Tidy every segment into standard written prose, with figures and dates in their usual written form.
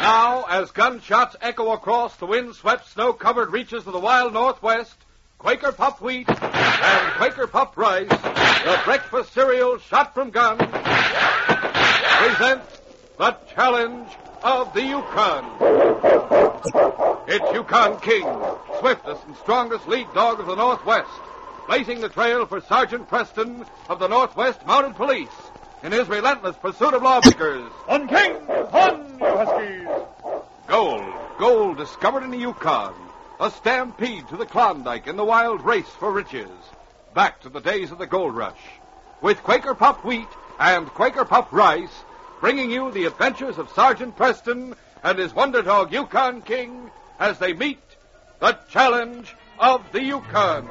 Now, as gunshots echo across the wind-swept, snow-covered reaches of the wild Northwest, Quaker Puffed Wheat and Quaker Puffed Rice, the breakfast cereal shot from guns, present the challenge of the Yukon. It's Yukon King, swiftest and strongest lead dog of the Northwest, blazing the trail for Sergeant Preston of the Northwest Mounted Police in his relentless pursuit of lawbreakers. On King! On, you Huskies! Gold discovered in the Yukon. A stampede to the Klondike in the wild race for riches. Back to the days of the gold rush. With Quaker Puffed Wheat and Quaker Puffed Rice, bringing you the adventures of Sergeant Preston and his wonder dog Yukon King as they meet the challenge of the Yukon.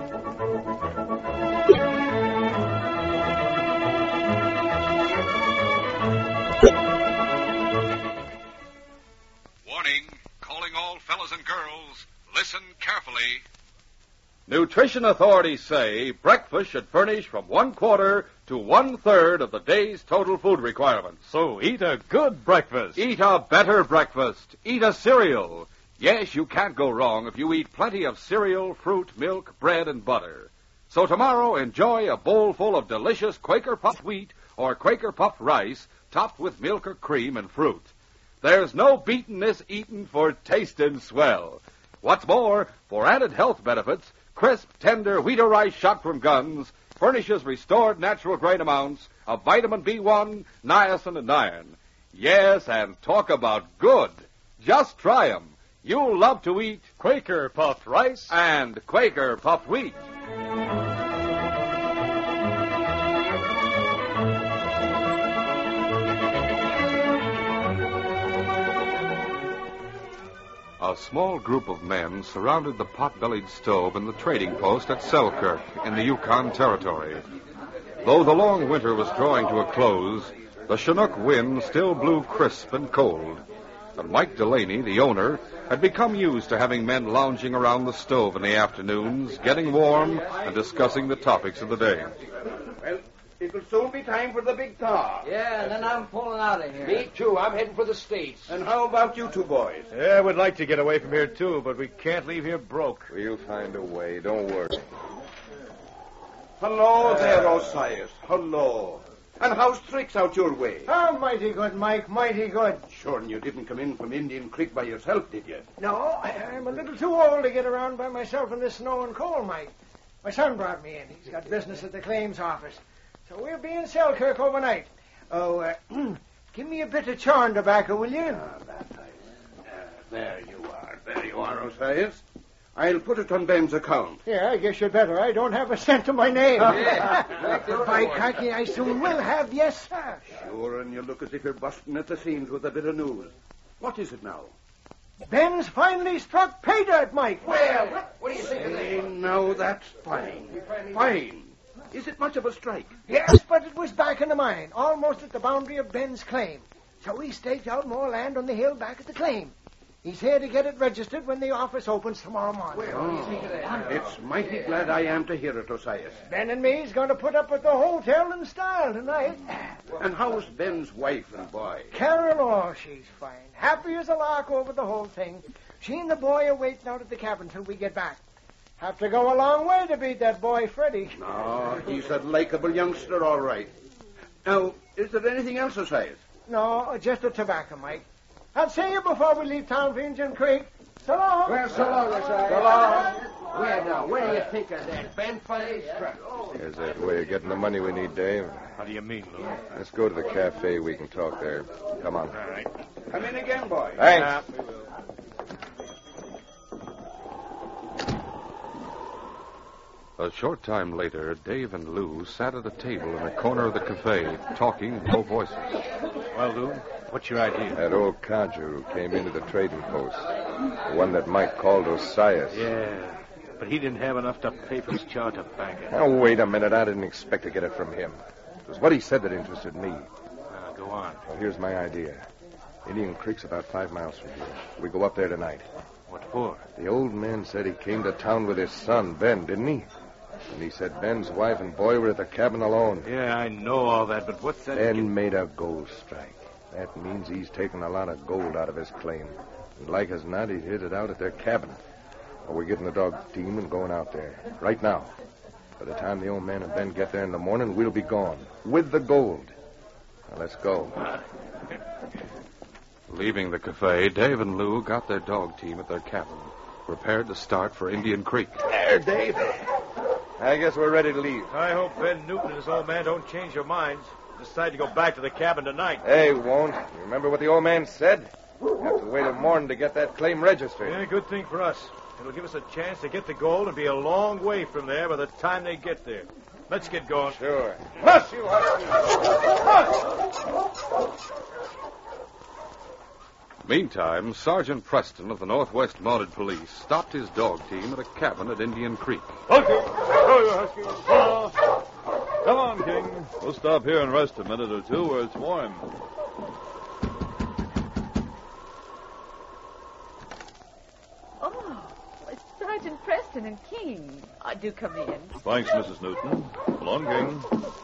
Warning, calling all fellas and girls, listen carefully. Nutrition authorities say breakfast should furnish from 1/4 to 1/3 of the day's total food requirements. So eat a good breakfast. Eat a better breakfast. Eat a cereal. Yes, you can't go wrong if you eat plenty of cereal, fruit, milk, bread, and butter. So tomorrow, enjoy a bowl full of delicious Quaker Puffed Wheat or Quaker Puffed Rice topped with milk or cream and fruit. There's no beatin' this eatin' for tastin' swell. What's more, for added health benefits, crisp, tender wheat or rice shot from guns furnishes restored natural grain amounts of vitamin B1, niacin, and iron. Yes, and talk about good. Just try 'em. You'll love to eat Quaker Puffed Rice and Quaker Puffed Wheat. A small group of men surrounded the pot-bellied stove in the trading post at Selkirk in the Yukon Territory. Though the long winter was drawing to a close, the Chinook wind still blew crisp and cold. And Mike Delaney, the owner, had become used to having men lounging around the stove in the afternoons, getting warm and discussing the topics of the day. Well, it'll soon be time for the big thaw. Yeah, and then I'm pulling out of here. Me too. I'm heading for the States. And how about you two boys? Yeah, we'd like to get away from here, too, but we can't leave here broke. We'll find a way. Don't worry. Hello there, Osiris. Hello. And how's tricks out your way? Oh, mighty good, Mike, mighty good. Sure, and you didn't come in from Indian Creek by yourself, did you? No, I'm a little too old to get around by myself in this snow and cold, Mike. My son brought me in. He's got business at the claims office. So we'll be in Selkirk overnight. Oh, give me a bit of chorn tobacco, will you? That's nice. There you are. There you are, Osiris. I'll put it on Ben's account. Yeah, I guess you'd better. I don't have a cent to my name. By khaki, I soon will have, yes, sir. Sure, and you look as if you're busting at the seams with a bit of news. What is it now? Ben's finally struck pay dirt, Mike. Well, what do you think of Hey, that? now that's fine. Fine. Is it much of a strike? Yes, but it was back in the mine, almost at the boundary of Ben's claim. So he staked out more land on the hill back at the claim. He's here to get it registered when the office opens tomorrow morning. What do you think of that? It's mighty glad I am to hear it, Osiris. Ben and me's going to put up at the hotel in style tonight. And how's Ben's wife and boy? Carol, oh, she's fine. Happy as a lark over the whole thing. She and the boy are waiting out at the cabin till we get back. Have to go a long way to beat that boy, Freddie. No, he's a likable youngster, all right. Now, is there anything else, Osiris? No, just the tobacco, Mike. I'll see you before we leave town for Indian Creek. So long. Well, so long, Osiris. So long. Well, now, what do you think of that? Ben finally struck. Here's that way of getting the money we need, Dave. How do you mean, Lou? Let's go to the cafe. We can talk there. Come on. All right. Come in again, boy. Thanks. We will. A short time later, Dave and Lou sat at a table in a corner of the cafe, talking in low voices. Well, Lou, what's your idea? That old codger who came into the trading post. The one that Mike called Osiris. Yeah, but he didn't have enough to pay for his charge of banking. Now, wait a minute. I didn't expect to get it from him. It was what he said that interested me. Go on. Well, here's my idea. Indian Creek's about 5 miles from here. We go up there tonight. What for? The old man said he came to town with his son, Ben, didn't he? And he said Ben's wife and boy were at the cabin alone. Yeah, I know all that, but what's that? Ben made a gold strike. That means he's taken a lot of gold out of his claim. And like as not, he'd hid it out at their cabin. Well, we're getting the dog team and going out there. Right now. By the time the old man and Ben get there in the morning, we'll be gone. With the gold. Now, let's go. Leaving the cafe, Dave and Lou got their dog team at their cabin, prepared to start for Indian Creek. There, Dave. I guess we're ready to leave. I hope Ben Newton and his old man don't change their minds. Decide to go back to the cabin tonight. They won't. You remember what the old man said? Have to wait till morning to get that claim registered. Yeah, good thing for us. It'll give us a chance to get the gold and be a long way from there by the time they get there. Let's get going. Sure. Must you, Meantime, Sergeant Preston of the Northwest Mounted Police stopped his dog team at a cabin at Indian Creek. Okay. Come on, King. We'll stop here and rest a minute or two where it's warm. Oh, it's Sergeant Preston and King. Do come in. Thanks, Mrs. Newton. Come on, King.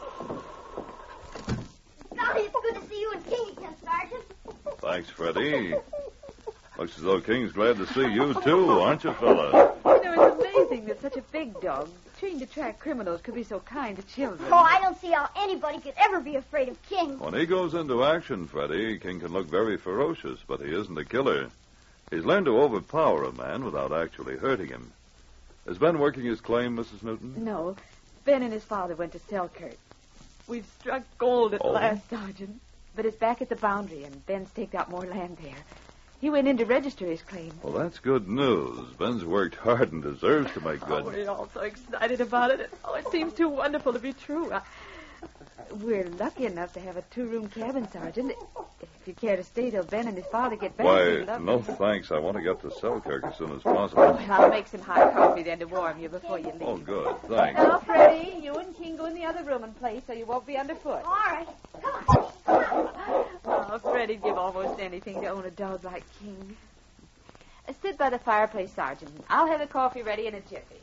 Golly, it's good to see you and King again, Sergeant. Thanks, Freddie. Looks as though King's glad to see you, too, aren't you, fella? You know, it's amazing that such a big dog, trained to track criminals, could be so kind to children. Oh, I don't see how anybody could ever be afraid of King. When he goes into action, Freddie, King can look very ferocious, but he isn't a killer. He's learned to overpower a man without actually hurting him. Has Ben working his claim, Mrs. Newton? No. Ben and his father went to Selkirk. We've struck gold at last, Sergeant. But it's back at the boundary, and Ben's staked out more land there. He went in to register his claim. Well, that's good news. Ben's worked hard and deserves to make good. Oh, we're all so excited about it. Oh, it seems too wonderful to be true. We're lucky enough to have a 2-room cabin, Sergeant. If you care to stay till Ben and his father get back, we'd Why, love no to. thanks. I want to get to Selkirk as soon as possible. Well, I'll make some hot coffee then to warm you before you leave. Oh, good. Thanks. Now, Freddie, you and King go in the other room and play so you won't be underfoot. All right. Come on. Oh, Freddie'd give almost anything to own a dog like King. Sit by the fireplace, Sergeant. I'll have the coffee ready in a jiffy.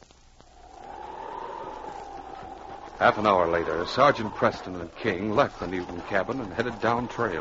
Half an hour later, Sergeant Preston and King left the Newton cabin and headed down trail.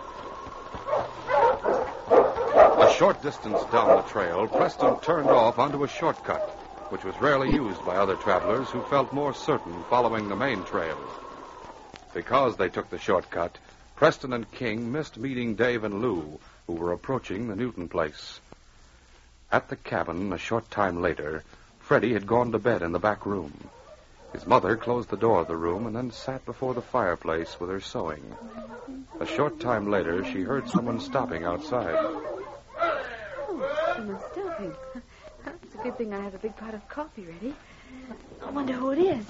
A short distance down the trail, Preston turned off onto a shortcut, which was rarely used by other travelers who felt more certain following the main trail. Because they took the shortcut, Preston and King missed meeting Dave and Lou, who were approaching the Newton place. At the cabin, a short time later, Freddie had gone to bed in the back room. His mother closed the door of the room and then sat before the fireplace with her sewing. A short time later, she heard someone stopping outside. Oh, someone's stopping. It's a good thing I have a big pot of coffee ready. I wonder who it is.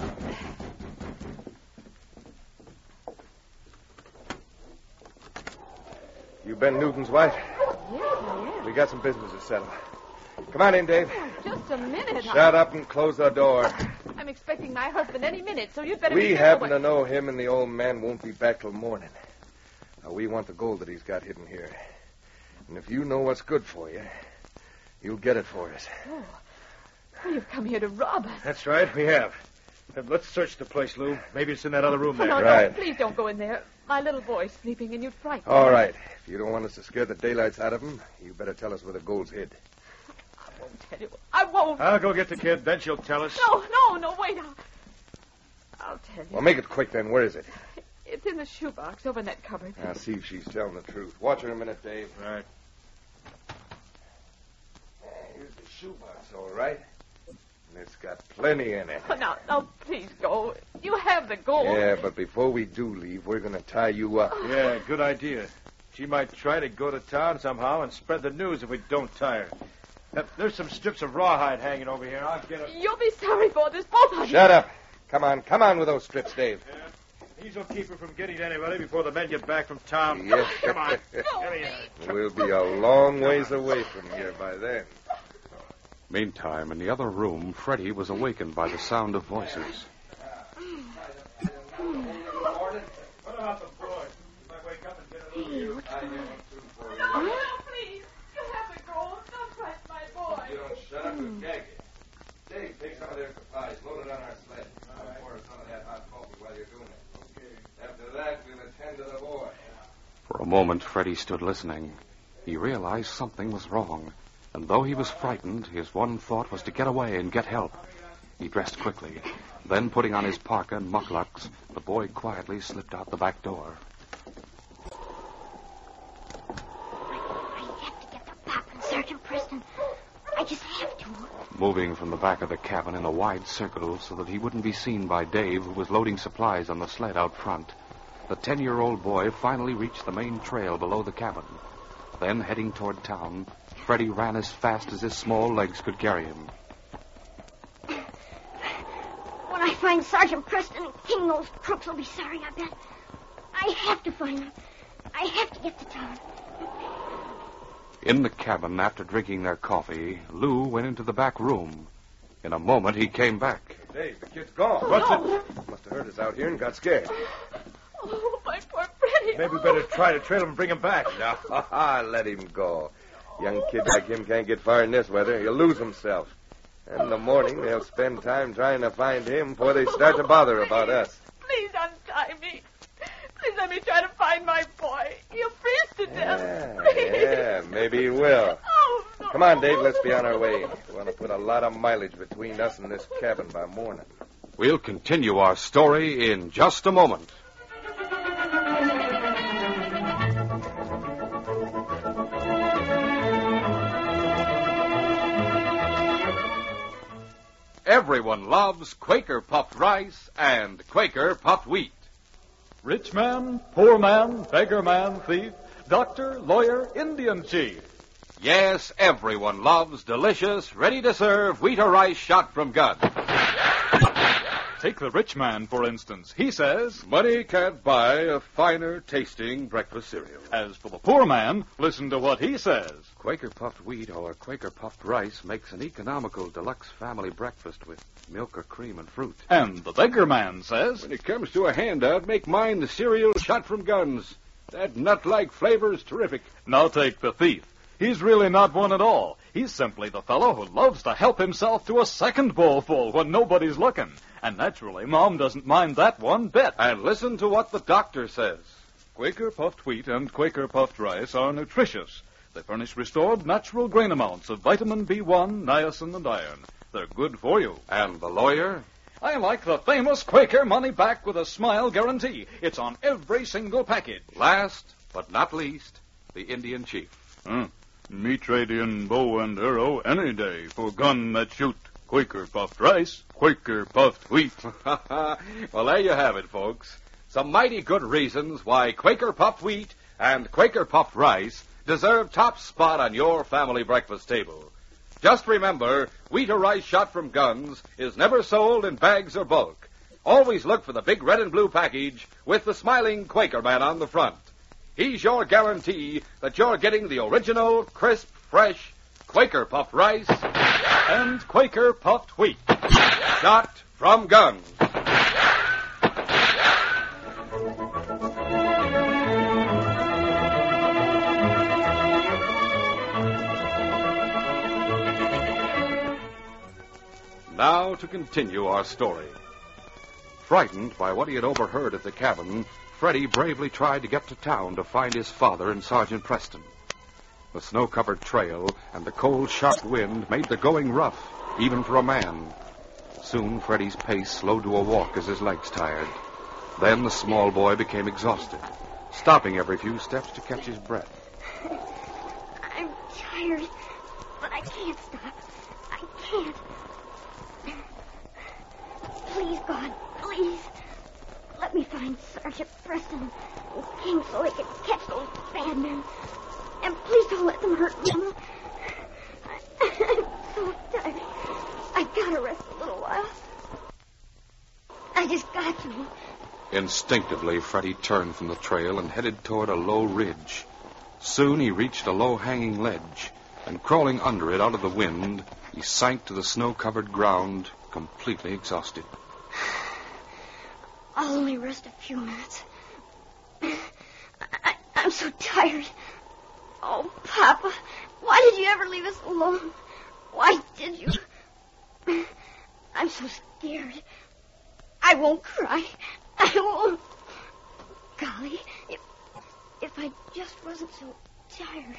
You Ben Newton's wife? Yes, I am. We got some business to settle. Come on in, Dave. Oh, just a minute. Shut up and close the door. I'm expecting my husband any minute, so you'd better We be happen careful. to know him and the old man won't be back till morning. Now, we want the gold that he's got hidden here. And if you know what's good for you, you'll get it for us. Oh, you've come here to rob us. That's right, we have. Let's search the place, Lou. Maybe it's in that other room Oh, there. no, Right. no, please don't go in there. My little boy's sleeping and you'd frighten him. All right. If you don't want us to scare the daylights out of him, you better tell us where the gold's hid. I won't tell you. I won't. I'll go get the kid, then she'll tell us. No, wait. I'll tell you. Well, make it quick then. Where is it? It's in the shoebox over in that cupboard. Now, see if she's telling the truth. Watch her a minute, Dave. All right. Here's the shoebox, all right. And it's got plenty in it. Oh, now, please go. You have the gold. Yeah, but before we do leave, we're going to tie you up. Yeah, good idea. She might try to go to town somehow and spread the news if we don't tie her. There's some strips of rawhide hanging over here. I'll get them. You'll be sorry for this, both of you. Shut up. Come on with those strips, Dave. These will keep her from getting to anybody before the men get back from town. Yeah. Come on. We'll be a long ways away from here by then. Meantime, in the other room, Freddie was awakened by the sound of voices. What about the boy? You might wake up and get a little No, please. You have the gold. Don't frighten my boy. You don't shut up and gag it. Dave, take some of their supplies. Load it on our sled. I'll pour some of that hot coffee while you're doing it. Okay. After that, we'll attend to the boy. For For a moment, Freddy stood listening. He realized something was wrong, and though he was frightened, his one thought was to get away and get help. He dressed quickly. Then, putting on his parka and mukluks, the boy quietly slipped out the back door. I have to get the Pop and Sergeant Preston. I just have to. Moving from the back of the cabin in a wide circle so that he wouldn't be seen by Dave, who was loading supplies on the sled out front, the 10-year-old boy finally reached the main trail below the cabin. Then, heading toward town, Freddy ran as fast as his small legs could carry him. When I find Sergeant Preston and King, those crooks will be sorry, I bet. I have to find them. I have to get to town. In the cabin, after drinking their coffee, Lou went into the back room. In a moment, he came back. Dave, the kid's gone. What's it? Must have heard us out here and got scared. Oh, my poor Freddy. Maybe we better try to trail him and bring him back. No, let him go. Young kid like him can't get far in this weather. He'll lose himself. And in the morning, they'll spend time trying to find him before they start to bother about us. Please untie me. Please let me try to find my boy. He'll freeze to death. Yeah, maybe he will. Oh, no. Come on, Dave, let's be on our way. We want to put a lot of mileage between us and this cabin by morning. We'll continue our story in just a moment. Everyone loves Quaker puffed rice and Quaker puffed wheat. Rich man, poor man, beggar man, thief, doctor, lawyer, Indian chief. Yes, everyone loves delicious, ready-to-serve wheat or rice shot from guns. Take the rich man, for instance. He says, Money can't buy a finer-tasting breakfast cereal. As for the poor man, listen to what he says. Quaker puffed wheat or Quaker puffed rice makes an economical deluxe family breakfast with milk or cream and fruit. And the beggar man says, When it comes to a handout, make mine the cereal shot from guns. That nut-like flavor's terrific. Now take the thief. He's really not one at all. He's simply the fellow who loves to help himself to a second bowlful when nobody's looking. And naturally, Mom doesn't mind that one bit. And listen to what the doctor says. Quaker puffed wheat and Quaker puffed rice are nutritious. They furnish restored natural grain amounts of vitamin B1, niacin, and iron. They're good for you. And the lawyer? I like the famous Quaker money back with a smile guarantee. It's on every single package. Last, but not least, the Indian chief. Me trade in bow and arrow any day for gun that shoot. Quaker puffed rice, Quaker puffed wheat. Well, there you have it, folks. Some mighty good reasons why Quaker puffed wheat and Quaker puffed rice deserve top spot on your family breakfast table. Just remember, wheat or rice shot from guns is never sold in bags or bulk. Always look for the big red and blue package with the smiling Quaker man on the front. He's your guarantee that you're getting the original, crisp, fresh Quaker puffed rice and Quaker puffed wheat. Shot from guns. Now to continue our story. Frightened by what he had overheard at the cabin, Freddy bravely tried to get to town to find his father and Sergeant Preston. The snow-covered trail and the cold, sharp wind made the going rough, even for a man. Soon Freddy's pace slowed to a walk as his legs tired. Then the small boy became exhausted, stopping every few steps to catch his breath. I'm tired, but I can't stop. I can't. Please, God, please. Let me find Sergeant Preston and King so they can catch those bad men. And please don't let them hurt me. I'm so tired. I gotta rest a little while. I just got to. Instinctively, Freddy turned from the trail and headed toward a low ridge. Soon he reached a low-hanging ledge, and crawling under it out of the wind, he sank to the snow-covered ground, completely exhausted. I'll only rest a few minutes. I'm so tired. Oh, Papa, why did you ever leave us alone? Why did you? I'm so scared. I won't cry. I won't. Golly, if I just wasn't so tired.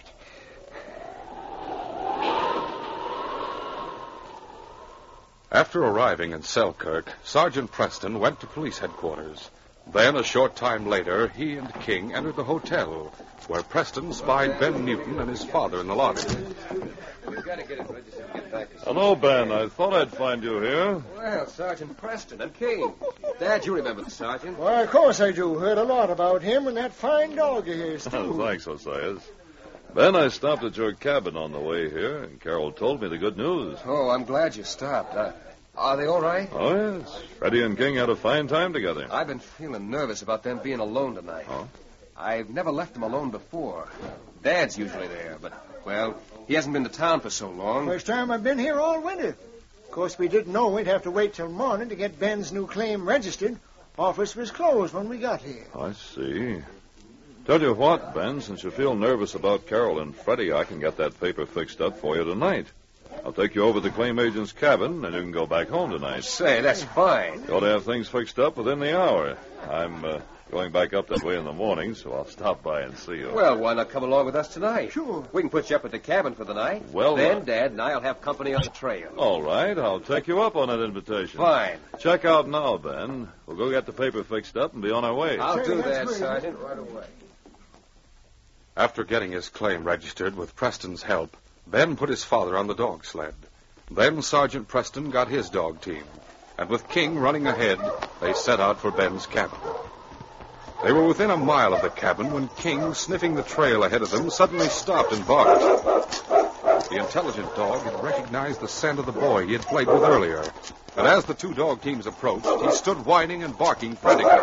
After arriving in Selkirk, Sergeant Preston went to police headquarters. Then, a short time later, he and King entered the hotel, where Preston spied Ben Newton and his father in the lobby. We've got to get it registered and get back. Hello, Ben. I thought I'd find you here. Well, Sergeant Preston and King. Dad, you remember the sergeant? Why, of course I do. Heard a lot about him and that fine dog of his, too. Thanks, Osias. Ben, I stopped at your cabin on the way here, and Carol told me the good news. Oh, I'm glad you stopped. Are they all right? Oh, yes. Freddie and King had a fine time together. I've been feeling nervous about them being alone tonight. Oh? I've never left them alone before. Dad's usually there, but, well, he hasn't been to town for so long. First time I've been here all winter. Of course, we didn't know we'd have to wait till morning to get Ben's new claim registered. Office was closed when we got here. I see. Tell you what, Ben, since you feel nervous about Carol and Freddie, I can get that paper fixed up for you tonight. I'll take you over to the claim agent's cabin, and you can go back home tonight. Say, that's fine. You ought to have things fixed up within the hour. I'm going back up that way in the morning, so I'll stop by and see you. Well, why not come along with us tonight? Sure. We can put you up at the cabin for the night. Well, then Dad and I'll have company on the trail. All right, I'll take you up on that invitation. Fine. Check out now, Ben. We'll go get the paper fixed up and be on our way. I'll do that, great. Sergeant, right away. After getting his claim registered with Preston's help, Ben put his father on the dog sled. Then Sergeant Preston got his dog team, and with King running ahead, they set out for Ben's cabin. They were within a mile of the cabin when King, sniffing the trail ahead of them, suddenly stopped and barked. The intelligent dog had recognized the scent of the boy he had played with earlier, and as the two dog teams approached, he stood whining and barking frantically.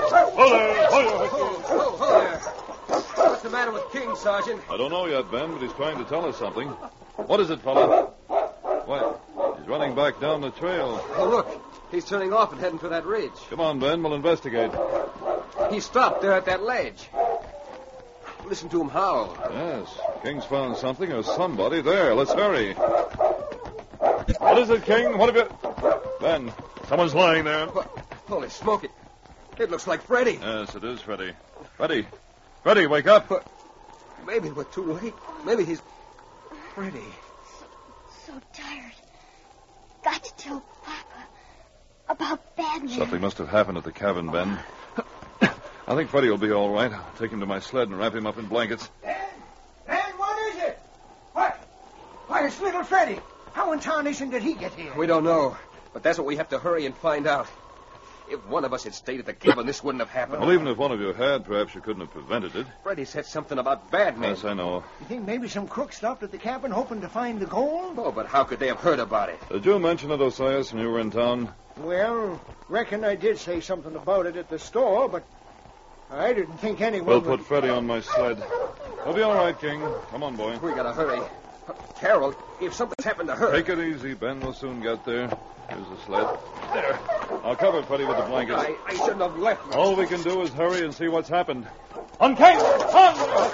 What's the matter with King, Sergeant? I don't know yet, Ben, but he's trying to tell us something. What is it, fella? What? He's running back down the trail. Oh, look. He's turning off and heading for that ridge. Come on, Ben. We'll investigate. He stopped there at that ledge. Listen to him howl. Yes. King's found something or somebody there. Let's hurry. What is it, King? What have you... Ben, someone's lying there. Holy smoke. It looks like Freddie. Yes, it is Freddie. Freddie, wake up. Maybe we're too late. Maybe he's... Freddie. So tired. Got to tell Papa about Badman. Something must have happened at the cabin, Ben. I think Freddie will be all right. I'll take him to my sled and wrap him up in blankets. Dan, what is it? What? Why, it's little Freddie. How in tarnation did he get here? We don't know, but that's what we have to hurry and find out. If one of us had stayed at the cabin, this wouldn't have happened. Well, even if one of you had, perhaps you couldn't have prevented it. Freddie said something about Badman. Yes, I know. You think maybe some crook stopped at the cabin hoping to find the gold? Oh, but how could they have heard about it? Did you mention it, Osias, when you were in town? Well, reckon I did say something about it at the store, but I didn't think anyone We'll would... put Freddie on my sled. We'll be all right, King. Come on, boy. We gotta hurry. Carol, if something's happened to her... Take it easy, Ben. We'll soon get there. Here's the sled. There. I'll cover Freddie with the blankets. I shouldn't have left. All we can do is hurry and see what's happened. On, King! On!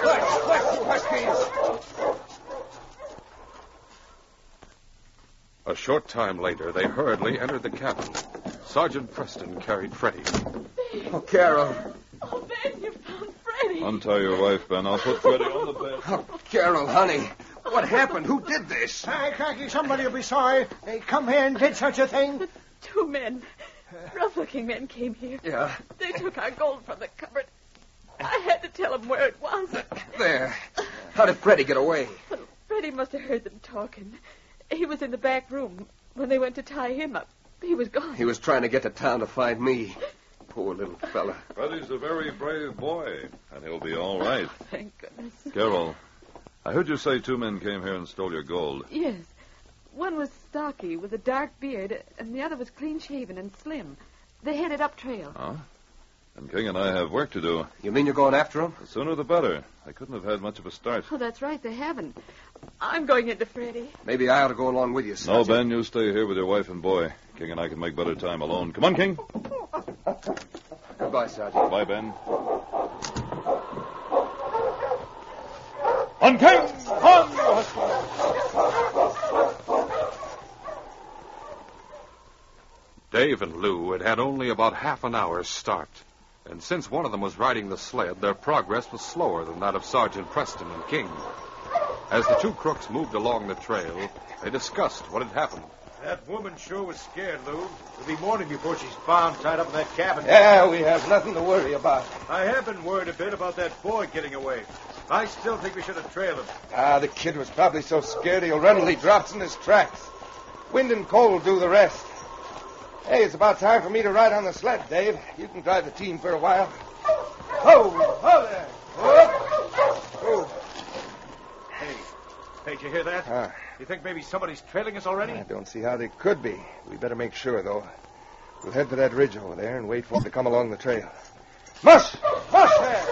A short time later, they hurriedly entered the cabin. Sergeant Preston carried Freddie. Oh, Carol. Oh, Ben, you found Freddie. Untie your wife, Ben. I'll put Freddie on the bed. Oh, Carol, honey. What happened? Who did this? Hi, Cracky, somebody will be sorry they come here and did such a thing. The two men, rough-looking men, came here. Yeah. They took our gold from the cupboard. I had to tell them where it was. There. How did Freddie get away? Well, Freddie must have heard them talking. He was in the back room when they went to tie him up. He was gone. He was trying to get to town to find me. Poor little fella. Freddie's a very brave boy, and he'll be all right. Thank goodness. Carol, I heard you say two men came here and stole your gold. Yes. One was stocky with a dark beard, and the other was clean-shaven and slim. They headed up trail. Huh? And King and I have work to do. You mean you're going after him? The sooner the better. I couldn't have had much of a start. Oh, that's right, they haven't. I'm going into Freddie. Maybe I ought to go along with you, No, Sergeant. Ben, you stay here with your wife and boy. King and I can make better time alone. Come on, King. Goodbye, Sergeant. Bye, Ben. On, King! On! Dave and Lou had had only about half an hour's start. And since one of them was riding the sled, their progress was slower than that of Sergeant Preston and King. As the two crooks moved along the trail, they discussed what had happened. That woman sure was scared, Lou. It'll be morning before she's found tied up in that cabin. Yeah, we have nothing to worry about. I have been worried a bit about that boy getting away. I still think we should have trailed him. The kid was probably so scared he'll run till he drops in his tracks. Wind and cold do the rest. Hey, it's about time for me to ride on the sled, Dave. You can drive the team for a while. Ho there. Oh. Hey, did you hear that? You think maybe somebody's trailing us already? I don't see how they could be. We better make sure, though. We'll head for that ridge over there and wait for them to come along the trail. Mush there.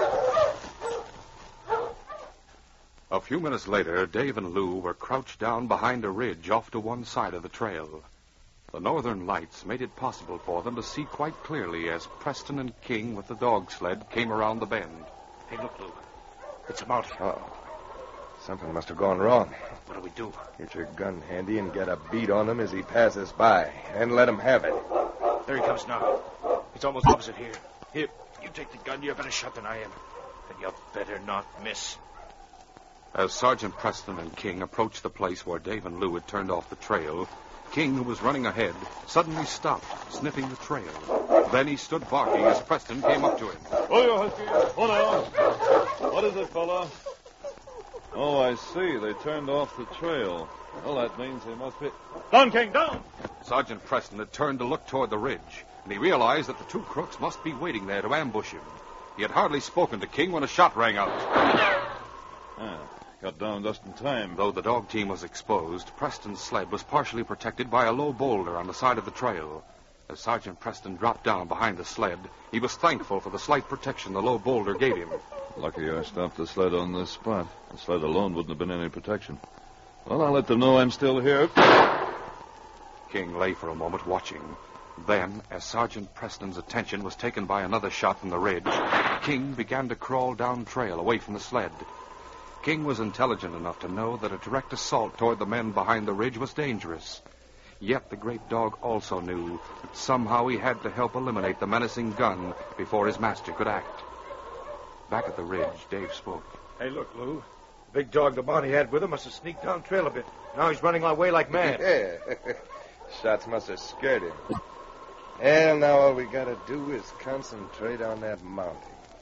A few minutes later, Dave and Lou were crouched down behind a ridge off to one side of the trail. The northern lights made it possible for them to see quite clearly as Preston and King with the dog sled came around the bend. Hey, look, Lou. It's a mountain. Uh-oh. Something must have gone wrong. What do we do? Get your gun handy and get a beat on him as he passes by, and let him have it. There he comes now. It's almost opposite here. Here, you take the gun. You're a better shot than I am. And you better not miss. As Sergeant Preston and King approached the place where Dave and Lou had turned off the trail, King, who was running ahead, suddenly stopped, sniffing the trail. Then he stood barking as Preston came up to him. Oh, you husky. Hold on. What is it, fella? Oh, I see. They turned off the trail. Well, that means they must be... Down, King, down! Sergeant Preston had turned to look toward the ridge, and he realized that the two crooks must be waiting there to ambush him. He had hardly spoken to King when a shot rang out. Got down just in time. Though the dog team was exposed, Preston's sled was partially protected by a low boulder on the side of the trail. As Sergeant Preston dropped down behind the sled, he was thankful for the slight protection the low boulder gave him. Lucky I stopped the sled on this spot. The sled alone wouldn't have been any protection. Well, I'll let them know I'm still here. King lay for a moment watching. Then, as Sergeant Preston's attention was taken by another shot from the ridge, King began to crawl down trail away from the sled. King was intelligent enough to know that a direct assault toward the men behind the ridge was dangerous. Yet the great dog also knew that somehow he had to help eliminate the menacing gun before his master could act. Back at the ridge, Dave spoke. Hey, look, Lou. The big dog the Bonnie had with him must have sneaked down trail a bit. Now he's running away like mad. Yeah. Shots must have scared him. And now all we gotta do is concentrate on that mounting.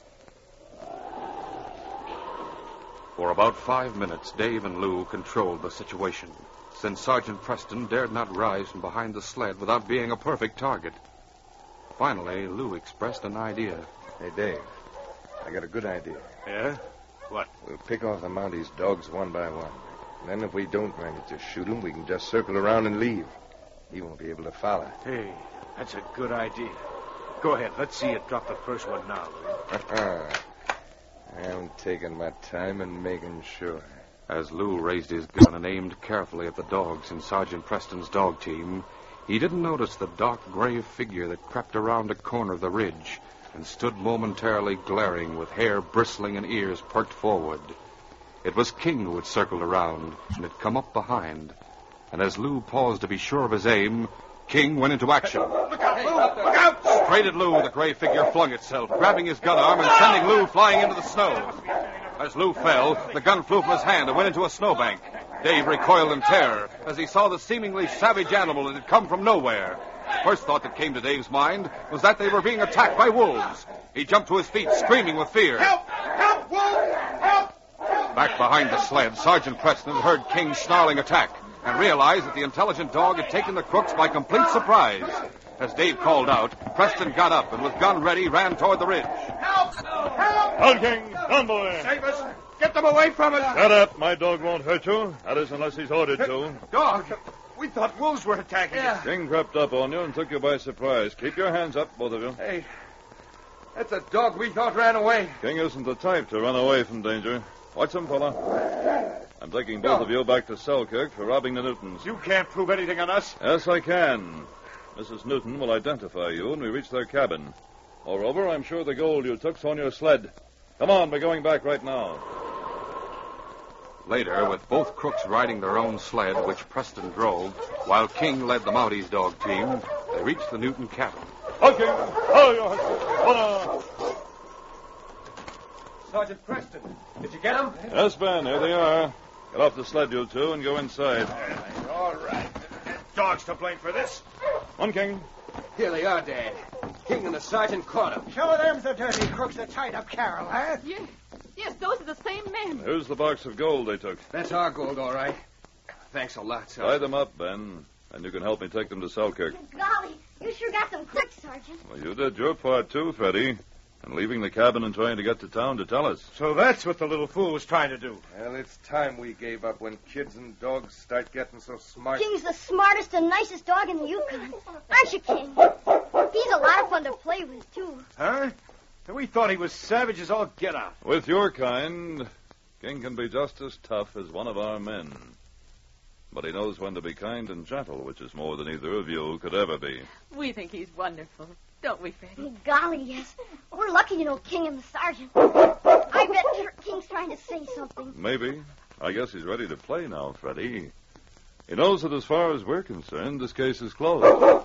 For about 5 minutes, Dave and Lou controlled the situation, since Sergeant Preston dared not rise from behind the sled without being a perfect target. Finally, Lou expressed an idea. Hey, Dave, I got a good idea. Yeah? What? We'll pick off the Mounties' dogs one by one. And then if we don't manage to shoot them, we can just circle around and leave. He won't be able to follow. Hey, that's a good idea. Go ahead. Let's see you drop the first one now, Lou. I'm taking my time and making sure. As Lou raised his gun and aimed carefully at the dogs in Sergeant Preston's dog team, he didn't notice the dark gray figure that crept around a corner of the ridge and stood momentarily glaring with hair bristling and ears perked forward. It was King who had circled around and had come up behind. And as Lou paused to be sure of his aim, King went into action. Look out, Lou! Look out! Straight at Lou, the gray figure flung itself, grabbing his gun arm and sending Lou flying into the snow. As Lou fell, the gun flew from his hand and went into a snowbank. Dave recoiled in terror as he saw the seemingly savage animal that had come from nowhere. First thought that came to Dave's mind was that they were being attacked by wolves. He jumped to his feet, screaming with fear. Help! Help, wolves! Help! Back behind the sled, Sergeant Preston heard King's snarling attack and realized that the intelligent dog had taken the crooks by complete surprise. As Dave called out, Preston got up and with gun ready ran toward the ridge. Help! Help! Down, King! Down, boy! Save us! Get them away from us! Shut up! My dog won't hurt you. That is unless he's ordered to. Dog! We thought wolves were attacking us. King crept up on you and took you by surprise. Keep your hands up, both of you. Hey, that's a dog we thought ran away. King isn't the type to run away from danger. Watch him, fella. I'm taking both of you back to Selkirk for robbing the Newtons. You can't prove anything on us. Yes, I can. Mrs. Newton will identify you when we reach their cabin. Moreover, I'm sure the gold you took's on your sled. Come on, we're going back right now. Later, with both crooks riding their own sled, which Preston drove, while King led the Mounties' dog team, they reached the Newton cabin. Okay. Oh, Sergeant Preston, did you get him? yes, Ben, here they are. Get off the sled, you two, and go inside. All right. Dog's to blame for this. On, King. Here they are, Dad. King and the sergeant caught him. So them's the dirty crooks that tied up Carol, huh? Yes, those are the same men. Here's the box of gold they took. That's our gold, all right. Thanks a lot, Tie Sergeant. them up, Ben, and you can help me take them to Selkirk. Golly, you sure got them quick, Sergeant. Well, you did your part, too, Freddie. And leaving the cabin and trying to get to town to tell us. So that's what the little fool was trying to do. Well, it's time we gave up when kids and dogs start getting so smart. King's the smartest and nicest dog in the Yukon. Aren't you, King? He's a lot of fun to play with, too. Huh? We thought he was savage as all get out. With your kind, King can be just as tough as one of our men. But he knows when to be kind and gentle, which is more than either of you could ever be. We think he's wonderful, don't we, Freddie? Golly, yes. We're lucky to know King and the Sergeant. I bet King's trying to say something. Maybe. I guess he's ready to play now, Freddie. He knows that as far as we're concerned, this case is closed.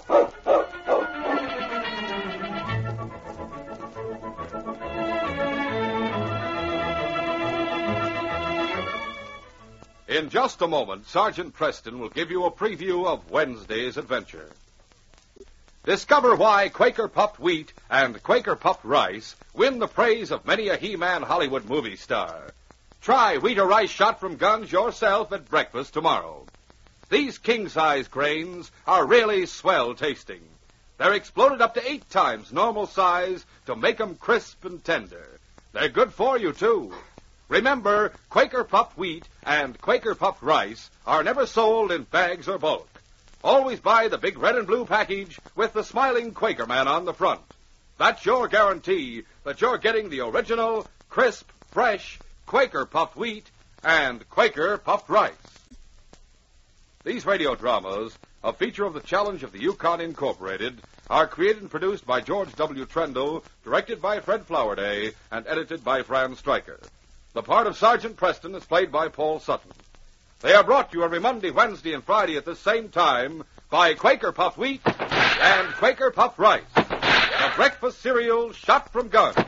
In just a moment, Sergeant Preston will give you a preview of Wednesday's adventure. Discover why Quaker Puffed Wheat and Quaker Puffed Rice win the praise of many a He-Man Hollywood movie star. Try wheat or rice shot from guns yourself at breakfast tomorrow. These king-size grains are really swell tasting. They're exploded up to 8 times normal size to make 'em crisp and tender. They're good for you, too. Remember, Quaker Puffed Wheat and Quaker Puffed Rice are never sold in bags or bulk. Always buy the big red and blue package with the smiling Quaker man on the front. That's your guarantee that you're getting the original, crisp, fresh Quaker Puffed Wheat and Quaker Puffed Rice. These radio dramas, a feature of the Challenge of the Yukon Incorporated, are created and produced by George W. Trendle, directed by Fred Flowerday, and edited by Fran Stryker. The part of Sergeant Preston is played by Paul Sutton. They are brought to you every Monday, Wednesday, and Friday at the same time by Quaker Puffed Wheat and Quaker Puffed Rice, the breakfast cereal shot from guns.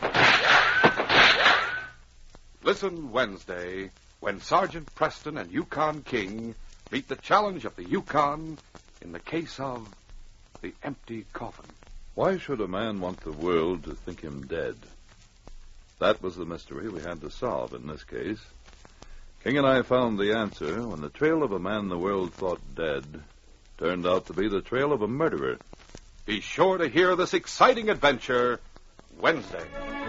Listen Wednesday when Sergeant Preston and Yukon King meet the challenge of the Yukon in the case of the empty coffin. Why should a man want the world to think him dead? That was the mystery we had to solve in this case. King and I found the answer when the trail of a man the world thought dead turned out to be the trail of a murderer. Be sure to hear this exciting adventure Wednesday.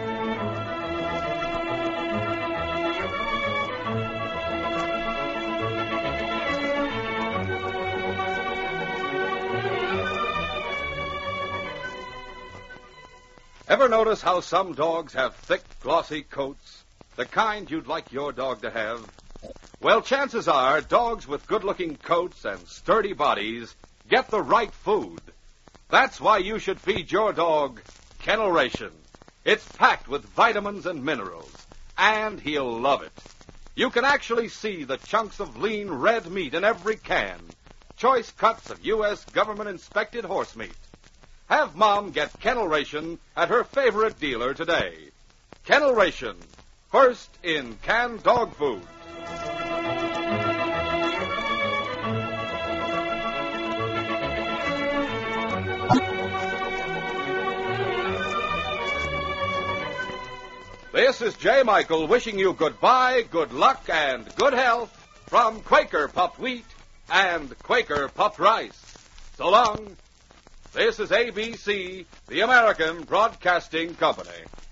Ever notice how some dogs have thick, glossy coats? The kind you'd like your dog to have? Well, chances are dogs with good-looking coats and sturdy bodies get the right food. That's why you should feed your dog Kennel Ration. It's packed with vitamins and minerals, and he'll love it. You can actually see the chunks of lean red meat in every can. Choice cuts of U.S. government-inspected horse meat. Have Mom get Kennel Ration at her favorite dealer today. Kennel Ration, first in canned dog food. This is J. Michael wishing you goodbye, good luck, and good health from Quaker Puffed Wheat and Quaker Puffed Rice. So long. This is ABC, the American Broadcasting Company.